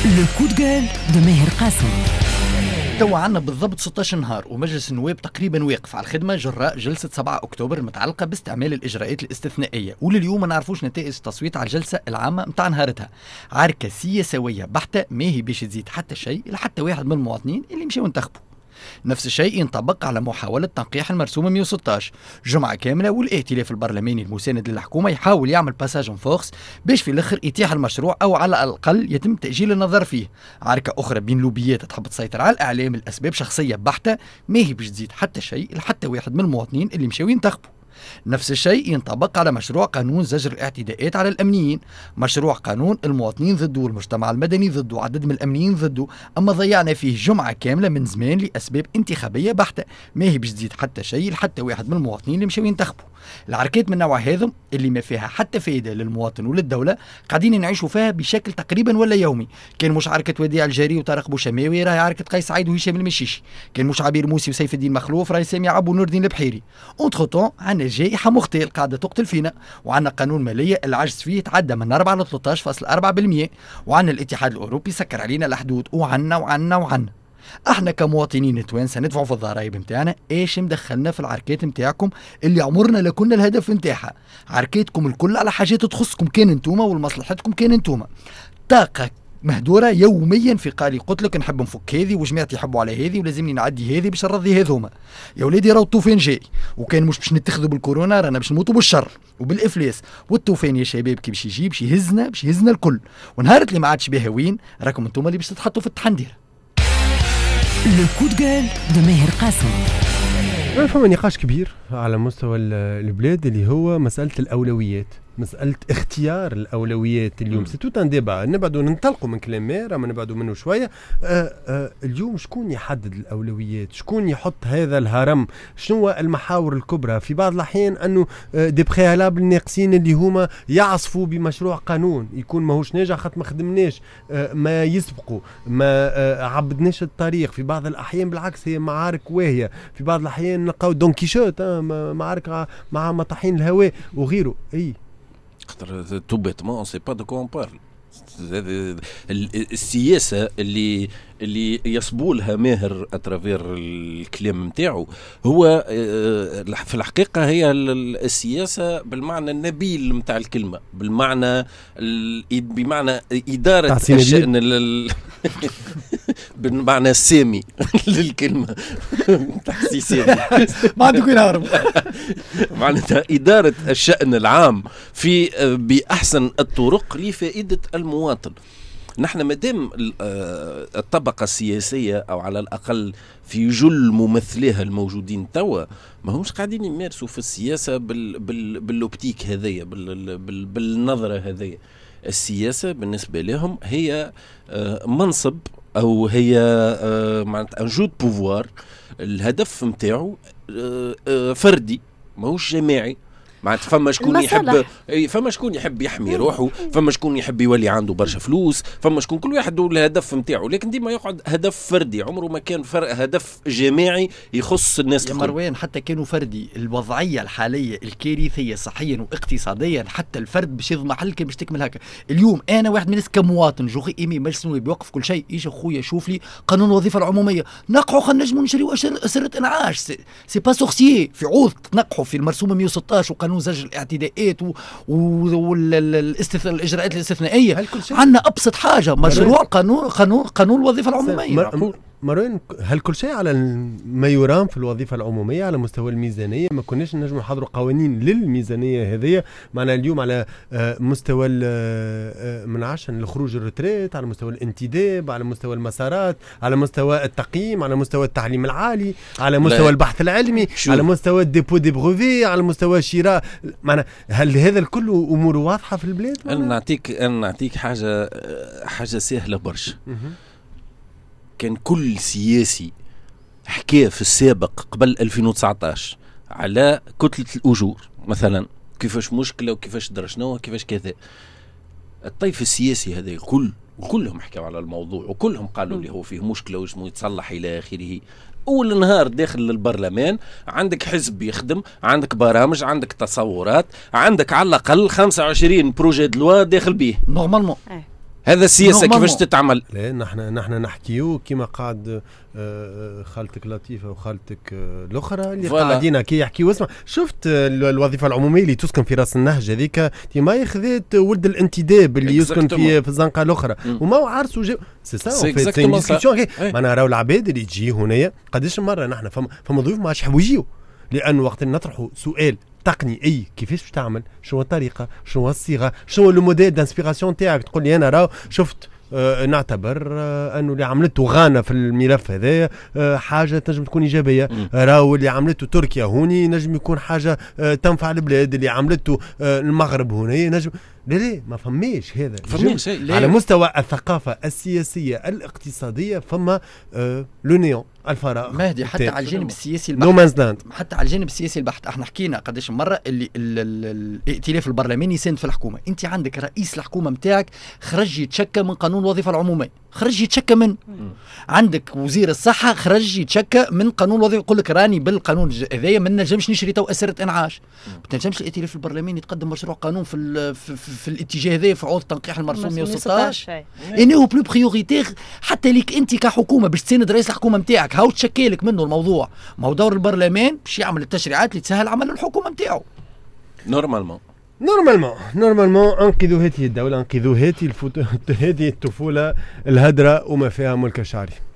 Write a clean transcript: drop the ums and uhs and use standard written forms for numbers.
لو كود جال دو ماهر قاسم. تو عنا بالضبط 16 نهار ومجلس النواب تقريبا واقف على الخدمة جراء جلسة 7 أكتوبر المتعلقة باستعمال الإجراءات الاستثنائية، ولليوم ما نعرفوش نتائج التصويت على الجلسة العامة متاع نهارتها. عركة سياسوية بحتة ما هي باش تزيد حتى شيء لحتى واحد من المواطنين اللي مشاو انتخبوا. نفس الشيء ينطبق على محاولة تنقيح المرسومة 116 جمعة كاملة، والائتلاف البرلماني المساند للحكومة يحاول يعمل باساج فورس باش في الاخر يتيح المشروع او على الاقل يتم تأجيل النظر فيه. عركة اخرى بين لوبيات تحب تسيطر على الاعلام الاسباب شخصية بحتة ما هي باش تزيد حتى شيء لحتى واحد من المواطنين اللي مشاو ينتخبوا. نفس الشيء ينطبق على مشروع قانون زجر الاعتداءات على الأمنيين، مشروع قانون المواطنين ضده والمجتمع المدني ضده، عدد من الأمنيين ضده، أما ضيعنا فيه جمعة كاملة من زمان لأسباب انتخابية بحتة ما هي باش تزيد حتى شيء لحتى واحد من المواطنين اللي مشاو ينتخبوا. العركات من نوع هذا اللي ما فيها حتى فائدة للمواطن وللدولة قاعدين نعيشوا فيها بشكل تقريبا ولا يومي. كان مش عركة وديع الجاري وطارق بوشماوي راهي عركة قيس سعيد وهشام المشيشي، كان مش عبير موسي وسيف الدين مخلوف راهي سامي عبو ونور الدين البحيري. اونتر طون عندنا جائحة مغتيل قاعدة تقتل فينا، وعندنا قانون مالية العجز فيه تعدى من 4 ل 13.4%، وعندنا الاتحاد الأوروبي سكر علينا الحدود، وعنا احنا كمواطنين توانسه ندفعوا في الضرائب نتاعنا. ايش مدخلنا في العركات نتاعكم اللي عمرنا لكنا الهدف نتاعها؟ عركاتكم الكل على حاجات تخصكم كان انتوما ولمصلحتكم كان انتوما. طاقه مهدوره يوميا في قالي قلت لك نحب نفك هذه وجماعتي يحبوا على هذه ولازمني نعدي هذه باش نرضي هذوما. يا ولادي راهو الطوفان جاي، وكان مش باش نتخذوا بالكورونا رانا باش نموتوا بالشر وبالافلاس، والطوفان يا شباب كي باش يجي باش يهزنا الكل، ونهار اللي ما عادش بها وين راكم انتوما اللي باش تتحطوا في التحندير. لو كود جال دو ماهر قاسم. فما نقاش كبير على مستوى البلاد اللي هو مسألة الأولويات، مسألة اختيار الأولويات. اليوم سي توت ان ديبا، نبعدوا ننطلقوا من كلام مير اما نبعدوا منه شوية. اليوم شكون يحدد الأولويات؟ شكون يحط هذا الهرم؟ شنو المحاور الكبرى؟ في بعض الأحيان أنه دي بريالابل ناقصين اللي هما يعصفوا بمشروع قانون يكون ماهوش ناجح خاطر ما خدمناش، ما يسبقوا، ما عبدناش الطريق. في بعض الأحيان بالعكس هي معارك واهية، في بعض الأحيان نلقاو دون كيشوت معارك مع مطاحين الهواء وغيره. اي tout bêtement on sait pas de quoi on parle. السياسة اللي يصبو لها ماهر اترافير الكلام نتاعو هو في الحقيقة هي السياسة بالمعنى النبيل نتاع الكلمة، بمعنى إدارة الشأن بالمعنى السامي للكلمة تحسي سامي ما عندك وين هارب معناتها إدارة الشأن العام في بأحسن الطرق لفائدة المواطن. نحن مادام الطبقة السياسية أو على الأقل في جل ممثليها الموجودين توا ما همش قاعدين يمارسوا في السياسة بالأوبتيك هذية بالنظرة هذية. السياسة بالنسبة لهم هي منصب أو هي معناتها انجود بوفوار، الهدف متاعه فردي ماهوش جماعي. معناتها فما شكون يحب يحمي روحه، فما شكون يحب يولي عنده برشا فلوس، فما شكون كل واحد الهدف نتاعو، لكن ديما يقعد هدف فردي عمره ما كان هدف جماعي يخص الناس الكل. يا مروان حتى كانوا فردي، الوضعية الحالية الكارثية صحيا واقتصاديا حتى الفرد باش يضمن حل كان باش تكمل هكا. اليوم انا واحد من الناس كمواطن جوغي ايمي مجلس النواب بيوقف كل شيء، يجي خويا شوف لي قانون الوظيفة العمومية نقحوا خلينا نجموا نشريوا أسرة انعاش، سي با سورسيي في عوض تنقحوا في المرسومة 116 وقانون زجر الاعتداءات والاجراءات الاستثنائيه. عندنا ابسط حاجه مشروع قانون الوظيفه العموميه. مروان هل كل شيء على ما يرام في الوظيفة العمومية على مستوى الميزانية؟ ما كناش نجم نحضروا قوانين للميزانية هذه معنا اليوم على مستوى منعشن الخروج الرتريت، على مستوى الانتداب، على مستوى المسارات، على مستوى التقييم، على مستوى التعليم العالي، على مستوى البحث العلمي، على مستوى الديبو دي بروفي، على مستوى الشراء. معنا هل هذا الكل أمور واضحة في البلاد؟ أنا نعطيك حاجة سهلة برشا. كان كل سياسي حكى في السابق قبل 2019 على كتلة الأجور مثلا كيفاش مشكلة وكيفاش درشناها وكيفاش كذا، الطيف السياسي هذا كلهم حكوا على الموضوع وكلهم قالوا لي هو فيه مشكلة واسمه يتصلح إلى آخره. أول نهار داخل البرلمان عندك حزب يخدم، عندك برامج، عندك تصورات، عندك على الأقل 25 بروجي دلوا داخل بيه نورمالمون هذا السياسه كيفاش تتعمل؟ لا نحن نحكيو كيما قاعد خالتك لطيفه وخالتك الاخرى اللي قاعدين كي يحكيو. اسمع، شفت الوظيفه العموميه اللي تسكن في راس النهج هذيك ما يخذت ولد الانتداب اللي يسكن في الزنقه الاخرى وما عرسوا سي سا. معناها راهو العباد اللي تجي هنايا قداش مره نحن فما ضيوف ما عادش يحبوا يجيو، لأن وقت نطرحوا سؤال تقني اي كيفاش باش تعمل، شنو الطريقه، شنو الصيغه، شنو لو موديل دانسبيراسيون تاعك، تقول لي انا راهو شفت نعتبر انه اللي عملته غانا في الملف هذا حاجه تنجم تكون ايجابيه، راهو اللي عملته تركيا هوني نجم يكون حاجه تنفع البلاد، اللي عملته المغرب هنا نجم. لا ما فماش هذا على مستوى الثقافه السياسيه الاقتصاديه. فما لو نيون الفراغ مهدي حتى على الجانب السياسي البحت. حتى على الجانب السياسي البحت احنا حكينا قداش مره اللي الائتلاف البرلماني يساند في الحكومه. انت عندك رئيس الحكومه نتاعك خرج يتشكى من قانون الوظيفه العموميه، خرج يتشكى منه. عندك وزير الصحه خرج يتشكى من قانون الوظيفه، يقول لك راني بالقانون هذايا ما نجمش نشري تو اسره انعاش. ما تنجمش الائتلاف البرلماني يتقدم مشروع قانون في الاتجاه هذا في عوض تنقيح المرسوم 116 انه بلو بريوريتير حتى ليك انت كحكومه باش تساند رئيس الحكومه نتاعك. هاو تشكي لك منه الموضوع، ما هو دور البرلمان باش يعمل التشريعات اللي تسهل عمل الحكومه نتاعو. نورمالمون انقذوا هذه الدوله، انقذوا هذه الطفوله الهدره وما فيها ملك شعري.